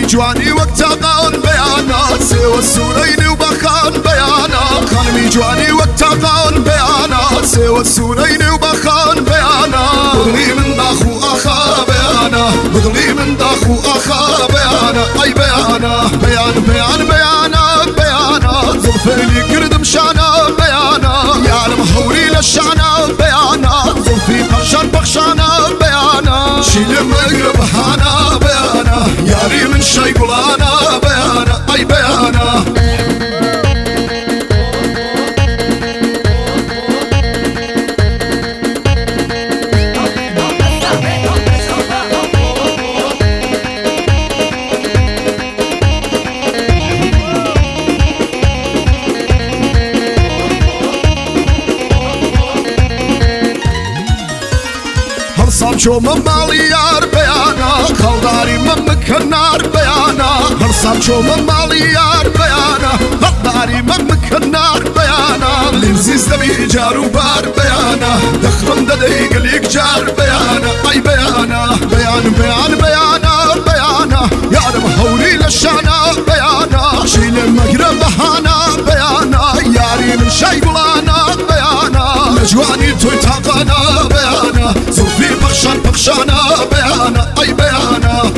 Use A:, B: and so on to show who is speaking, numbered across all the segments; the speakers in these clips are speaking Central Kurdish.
A: جواني وقت قان بيانا سوى السورين وبخان بيانا خانمي جواني وقت قان بيانا سوى السورين وبخان بيانا بغلي من داخو أخا بيانا بغلي من داخو أخا بيانا أي بيانا بيان بيان بيانا بيانا ظرفي لي كرد مشانا بيانا يعلم هوري للشعنا بيانا ظرفي بخشان بخشانا بيانا شيل مقرب هانا بيانا ياري من شي قلانا بيانا أي بيانا هرصام من مالي يار بيانا خلداري من مكنار بيانا هرصام من مالي يار بيانا خلداري من مكنار بيانا لنزيز دبي جار وبار بيانا دخرم دديق ليك جار بيانا أي بيانا بيان بيان بيانا بيانا يارم هولي للشانا بيانا شيل المقرب هانا بيانا ياري من شي قلانا بيانا لجواني توي تاقانا بيانا زوفي بخشان بخشانا بيانا أي بيانا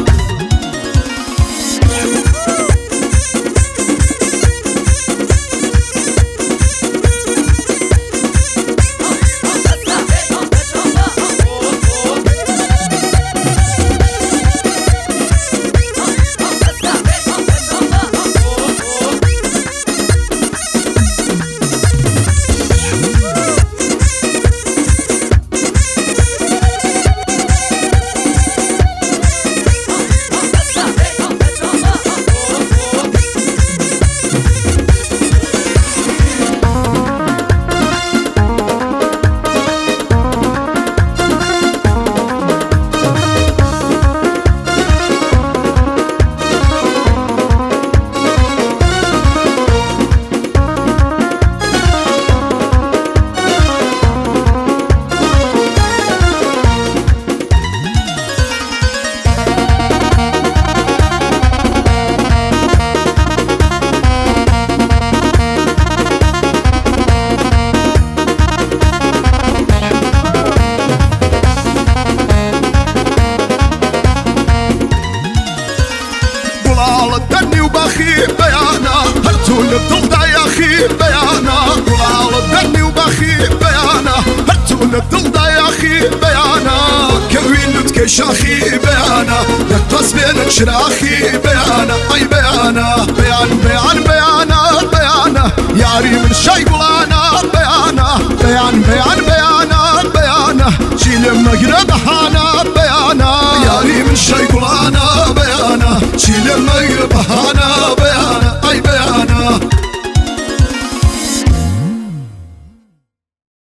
A: الدني وباخي بيانا هرتول الضلدة يا أخي بيانا طلال الدني وباخي بيانا هرتول الضلدة يا أخي بيانا كوين لتكيش أخي بيانا يقص بينك شراخي بيانا أي بيانا بيان بيان بيانا بيانا ياري من شي قلانا بيانا بيان بيان بيانا بيانا شيل مقرب هانا بيانا ياري من شي قلانا بيانا شيل المقرب هانا بيانا